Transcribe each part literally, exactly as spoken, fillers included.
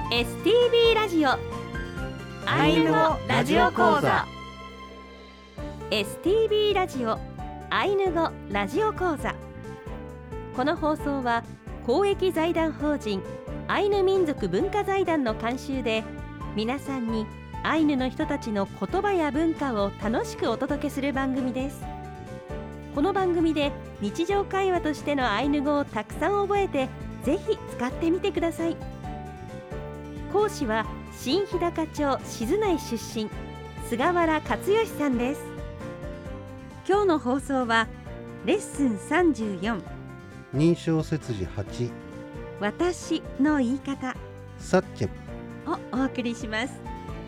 エスティービー ラジオアイヌ語ラジオ講座 エスティービー ラジオアイヌ語ラジオ講座。この放送は公益財団法人アイヌ民族文化財団の監修で、皆さんにアイヌの人たちの言葉や文化を楽しくお届けする番組です。この番組で日常会話としてのアイヌ語をたくさん覚えて、ぜひ使ってみてください。講師は新日高町静内出身、菅原克義さんです。今日の放送はレッスンさんじゅうよん、 認証切字はち、 私の言い方サッチェをお送りします。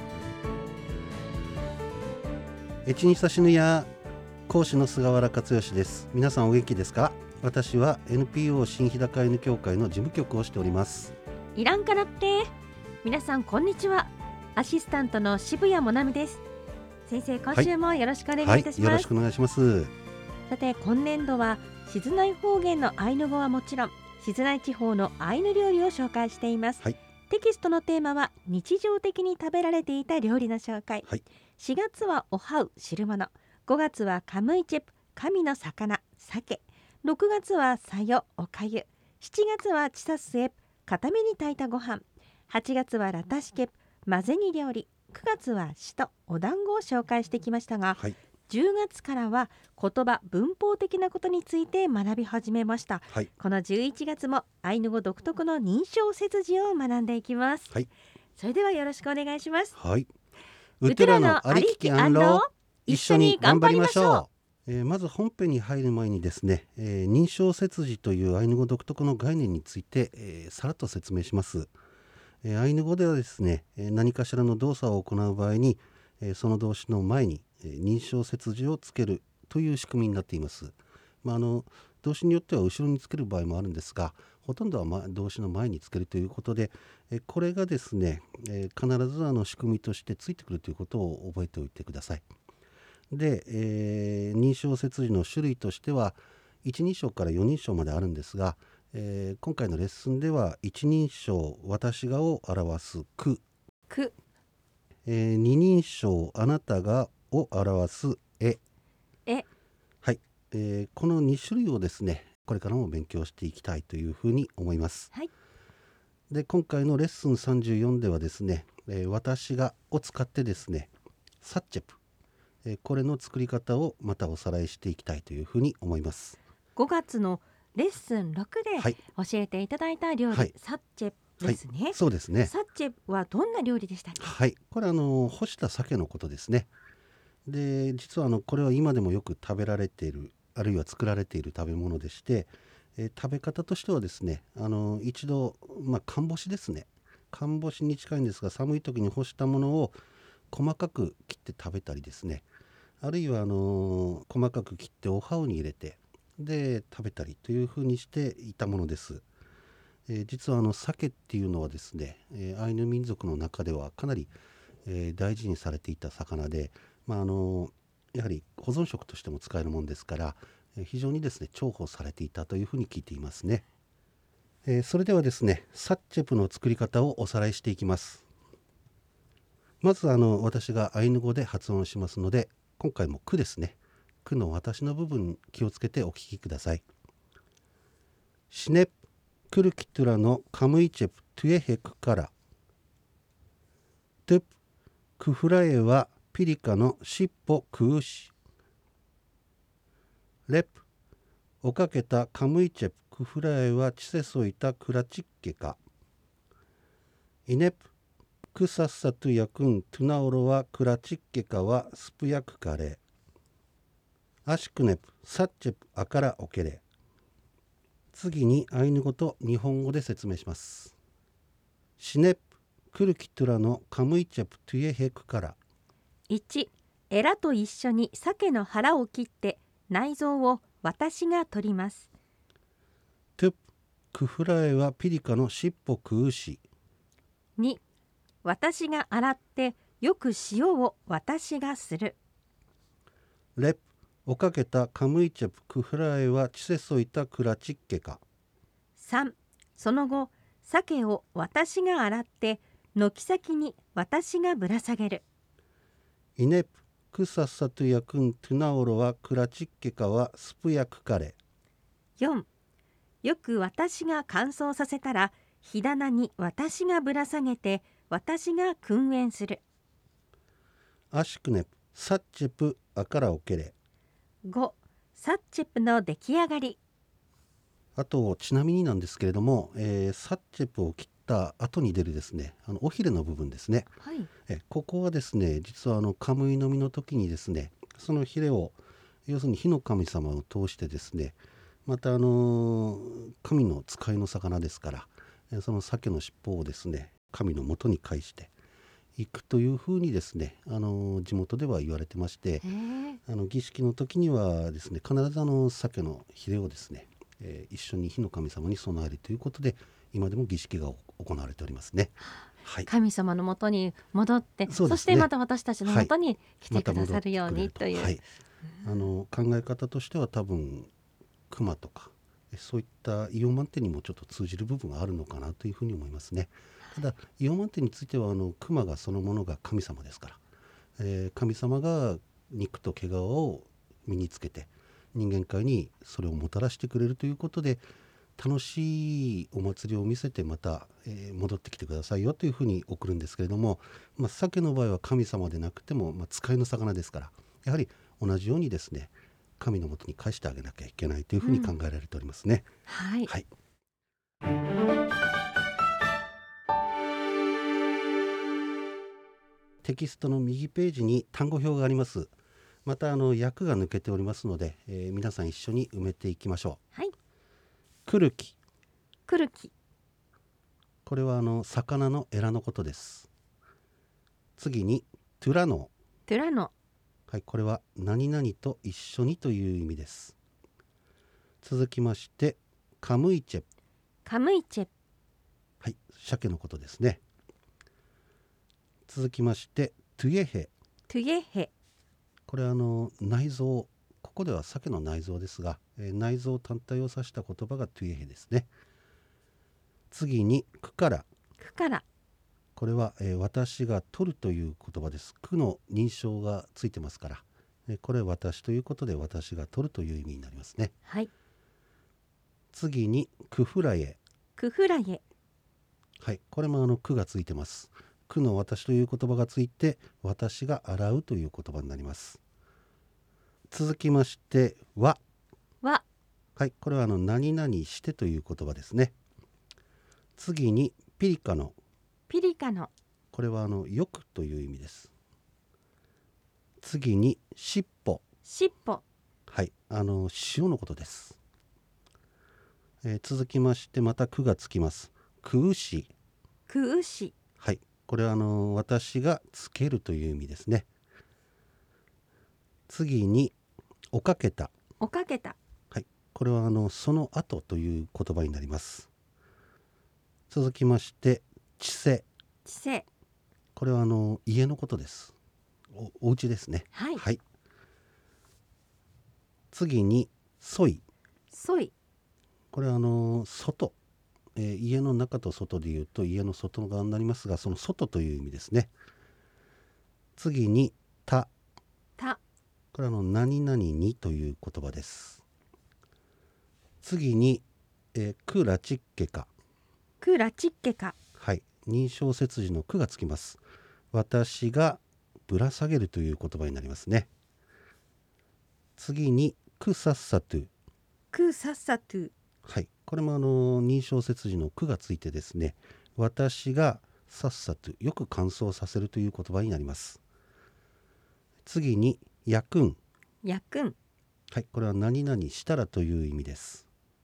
エチニサシヌヤ講師の菅原克義です。皆さんお元気ですか？私は エヌピーオー 新日高アイヌ協会の事務局をしております。 イランからって皆さんこんにちは。アシスタントの渋谷もなみです。先生、今週もよろしくお願いいたします。 はいはい、よろしくお願いします。 さて、今年度は静内方言のアイヌ語はもちろん、静内地方のアイヌ料理を紹介しています、 はい、 テキストのテーマは日常的に食べられていた料理の紹介、はい、しがつはおはう汁物、ごがつはカムイチェプ神の魚鮭、ろくがつはさよおかゆ、しちがつはチサスエプ固めに炊いたご飯、はちがつはラタシケプ混ぜ煮料理、くがつはシトお団子を紹介してきましたが、はい、じゅうがつからは言葉文法的なことについて学び始めました、はい、このじゅういちがつもアイヌ語独特の認証切字を学んでいきます、はい、それではよろしくお願いします。 はい、ウトラのありききアンロ一緒に頑張りましょう。えー、まず本編に入る前にですね、えー、認証切字というアイヌ語独特の概念について、えー、さらっと説明します。えー、アイヌ語ではですね、えー、何かしらの動作を行う場合に、えー、その動詞の前に、えー、認証切字をつけるという仕組みになっています。まあ、あの動詞によっては後ろにつける場合もあるんですが、ほとんどは、ま、動詞の前につけるということで、えー、これがですね、えー、必ずあの仕組みとしてついてくるということを覚えておいてください。で、えー、認証切字の種類としてはいち人称からよ人称まであるんですが、えー、今回のレッスンでは一人称私がを表すく、 く、 えー、二人称あなたがを表すえ、 え、 はい、えー、このに種類をですね、これからも勉強していきたいというふうに思います、はい、で今回のレッスンさんじゅうよんではですね、えー、私がを使ってですね、サッチェプ、えー、これの作り方をまたおさらいしていきたいというふうに思います。 ごがつのレッスンろくで教えていただいた料理、はい、サッチェですね、 はい、そうですね。 サッチェはどんな料理でしたっけ？ はい、これはあの干した鮭のことですね。で実はあのこれは今でもよく食べられている、あるいは作られている食べ物でして、えー、食べ方としてはですね、あの一度、まあ、乾干しですね、乾干しに近いんですが、寒い時に干したものを細かく切って食べたりですね、あるいはあの細かく切っておはうに入れてで食べたりというふうにしていたものです。えー、実はあの鮭っていうのはですね、えー、アイヌ民族の中ではかなり、えー、大事にされていた魚で、まあ、あのやはり保存食としても使えるものですから、えー、非常にですね重宝されていたというふうに聞いていますね。えー、それではですね、サッチェプの作り方をおさらいしていきます。まずあの私がアイヌ語で発音しますので、今回もくですね、くの私の部分に気をつけてお聞きください。シネプクルキトゥラのカムイチェプトゥエヘクからトゥプクフラエはピリカの尻尾クウシレプおかけたカムイチェプクフラエはチセソイタクラチッケかイネプクサッサトゥヤクントゥナオロはクラチッケかはスプヤクカレアシクネプサッチェプアカラオケレ。次にアイヌ語と日本語で説明します。シネプクルキトゥラのカムイチェプトゥエヘクからいち、エラと一緒に鮭の腹を切って内臓を私が取ります。 トゥプクフラエはピリカの尻尾クウシ。 に、私が洗ってよく塩を私がする。 レプおかけたカムイチェプクフラエはチセソイタクラチッケか。 さん、その後鮭を私が洗って軒先に私がぶら下げる。 イネプクサッサトゥヤクントゥナオロはクラチッケカはスプヤクカレ。 よん、よく私が乾燥させたら火棚に私がぶら下げて私が訓練する。 アシクネプサッチェプアカラオケレ。 ご、サッチェプの出来上がり。 あとちなみになんですけれども、えーサッチェプを切った後に出るですね、あのおひれの部分ですね、 はい。 えここはですね、実はあのカムイの実の時にですね、そのヒレを要するに火の神様を通してですね、またあの神の使いの魚ですから、えその鮭の尻尾をですね神の元に返していくというふうにですね、あの地元では言われてまして、 へえ。 あの儀式の時にはですね、必ずあの鮭のヒレをですね、えー一緒に火の神様に供えるということで今でも儀式が行われておりますね。はい、 神様のもとに戻って、 そうですねそしてまた私たちのもとに来てまたくださるよう戻ってくれるにという。 はい、あの考え方としては多分熊とかえそういったイオン満点にもちょっと通じる部分があるのかなというふうに思いますね。ただイオン満点についてはあの熊がそのものが神様ですから、えー神様が肉と毛皮を身につけて人間界にそれをもたらしてくれるということで、楽しいお祭りを見せてまた、えー戻ってきてくださいよというふうに送るんですけれども、まあ、鮭の場合は神様でなくても、まあ、使いの魚ですから、やはり同じようにですね神のもとに返してあげなきゃいけないというふうに考えられておりますね。 はい。 はい、テキストの右ページに単語表があります。またあの訳が抜けておりますので、えー皆さん一緒に埋めていきましょはい。 う。クルキ、 くるき。 これはあの魚のエラのことです。次にトゥラノ、 トゥラノ。 はい、これは何々と一緒にという意味です。続きましてカムイチェ、 カムイチェ。 はい、鮭のことですね。続きましてトゥエヘ、 トゥエヘ。 これはあの内臓、ここでは鮭の内臓ですが、えー内臓単体を指した言葉がトゥエヘですね。次にクカラ、 クから。 これは、えー私が取るという言葉です。クの認証がついてますから、えーこれ私ということで私が取るという意味になりますね。 はい。 次にクフラエ、 クフラエ。 はい、これもあのクがついてます。クの私という言葉がついて私が洗うという言葉になります。続きましては、 わ。 はい、これはあの何々してという言葉ですね。次にピリカの、 ピリカの。 これはあのよくという意味です。次にしっぽ、 しっぽ。 はい、あの塩のことです。えー続きましてまたくがつきます。くうし、 くうし。 はい、これはあの私がつけるという意味ですね。次におかけた、 おかけた。 はい、これはあのその後という言葉になります。続きましてちせ、 ちせ。 これはあの家のことです。お、お家ですね。 はい。 はい、次にそい、 そい。 これはあの外、えー家の中と外でいうと家の外側になりますが、その外という意味ですね。次にた、 た。 これはあの何々にという言葉です。次に、えークラチッケカ、 くらちっけか。 はい、認証切字のくがつきます。私がぶら下げるという言葉になりますね。次にくさっさと、 くさっさと。 はい、これもあの認証切字のくがついてですね、私がさっさとよく乾燥させるという言葉になります。次にやくん、 やくん。 はい、これは何々したらという意味です。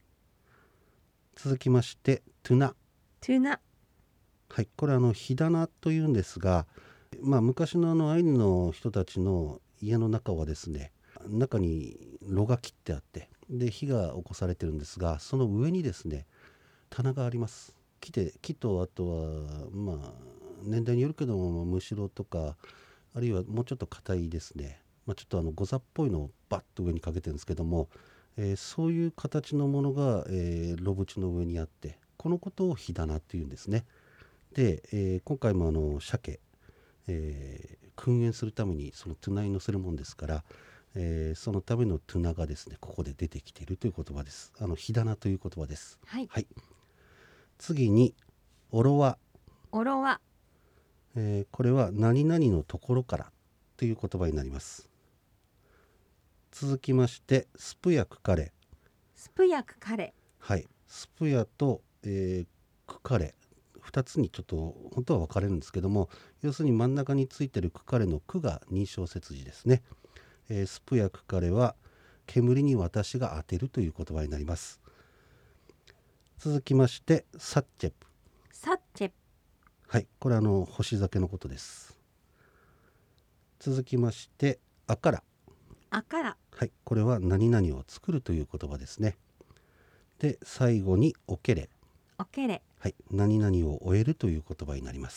続きましてトゥナ、 トゥナ。 はい、これはあの火棚というんですが、まあ、昔のあのアイヌの人たちの家の中はですね、中に炉が切ってあってで火が起こされてるんですが、その上にですね棚があります。木で、木とあとはまあ年代によるけどもむしろとか、あるいはもうちょっと硬いですね、まあ、ちょっとあのゴザっぽいのをバッと上にかけてるんですけども、えーそういう形のものが、えー炉縁の上にあって、このことを火棚っていうんですね。 で、えー今回もあの鮭、えー訓練するためにそのトゥナに乗せるもんですから、えーそのためのトゥナがですねここで出てきているという言葉です。あの火棚という言葉です。 はい。 はい、次におろわ、 おろわ。 えーこれは何々のところからという言葉になります。続きましてスプヤクカレ、 スプヤクカレ。 はい、スプヤと、えークカレふたつにちょっと本当は分かれるんですけども、要するに真ん中についてるクカレのクが認証切字ですね。えースプヤクカレは煙に私が当てるという言葉になります。続きましてサッチェプ、 サッチェ。 はい、これはあの干し酒のことです。続きましてアカラ、 あから。 はい、これは何々を作るという言葉ですね。で最後にオケレ、 おけれ。 はい、何々を終えるという言葉になります。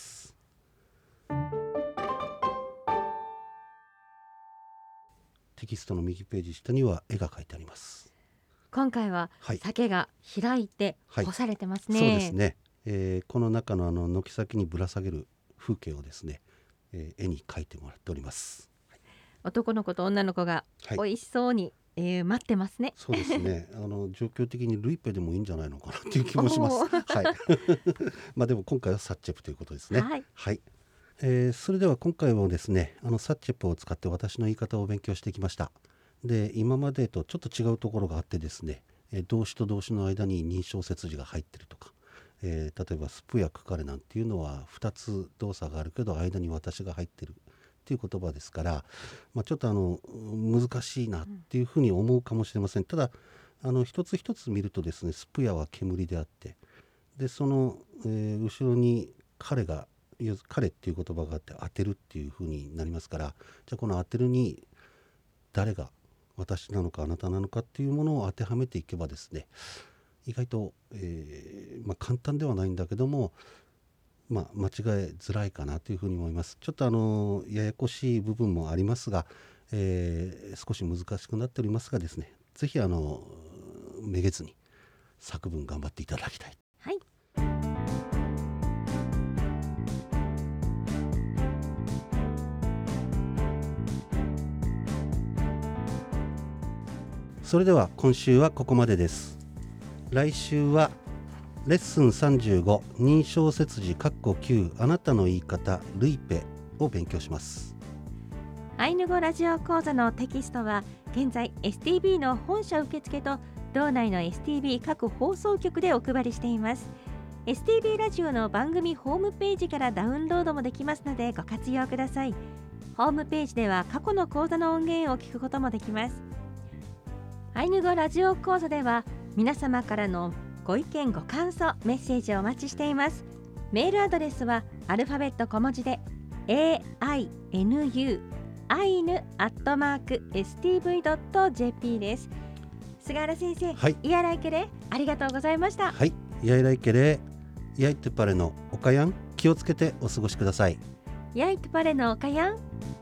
テキストの右ページ下には絵が描いてあります。 今回ははい鮭が開いてはい干されてますね。 そうですね、えーこの中のあの軒先にぶら下げる風景をですね、えー絵に描いてもらっております。 男の子と女の子がはい美味しそうに、えー待ってますね。 そうですねあの状況的にルイペでもいいんじゃないのかなっていう気もします。 おーはいまあでも今回はサッチェプということですね。 はい。 はい、えーそれでは今回もですねあのサッチェプを使って私の言い方を勉強してきました。で今までとちょっと違うところがあってですね、えー動詞と動詞の間に認証切字が入ってるとか、えー例えばスプやクカレなんていうのはふたつ動作があるけど間に私が入ってるっていう言葉ですから、まあ、ちょっとあの難しいなっていうふうに思うかもしれません。ただあの一つ一つ見るとですねスプヤは煙であって、でその、えー後ろに彼が彼っていう言葉があって当てるっていう風になりますから、じゃあこの当てるに誰が私なのかあなたなのかっていうものを当てはめていけばですね意外と、えーまあ、簡単ではないんだけども、まあ、間違えづらいかなというふうに思います。ちょっとあのややこしい部分もありますが、えー少し難しくなっておりますがですねぜひあのめげずに作文頑張っていただきたい。 はい。 それでは今週はここまでです。来週はレッスンさんじゅうご認証切字括弧きゅうあなたの言い方ルイペを勉強します。 アイヌ語ラジオ講座のテキストは現在 エスティービー の本社受付と道内の エスティービー 各放送局でお配りしています。 エスティービー ラジオの番組ホームページからダウンロードもできますのでご活用ください。ホームページでは過去の講座の音源を聞くこともできます。アイヌ語ラジオ講座では皆様からのご意見ご感想メッセージをお待ちしています。メールアドレスはアルファベット小文字で エーアイエヌユー アイヌアットマーク エスティーブイドットジェーピー です。菅原先生、 はい、 イヤライケレありがとうございました。 はい、やいらいけれやいてパレのおかやん気をつけてお過ごしください。 ヤイトパレのおかやん。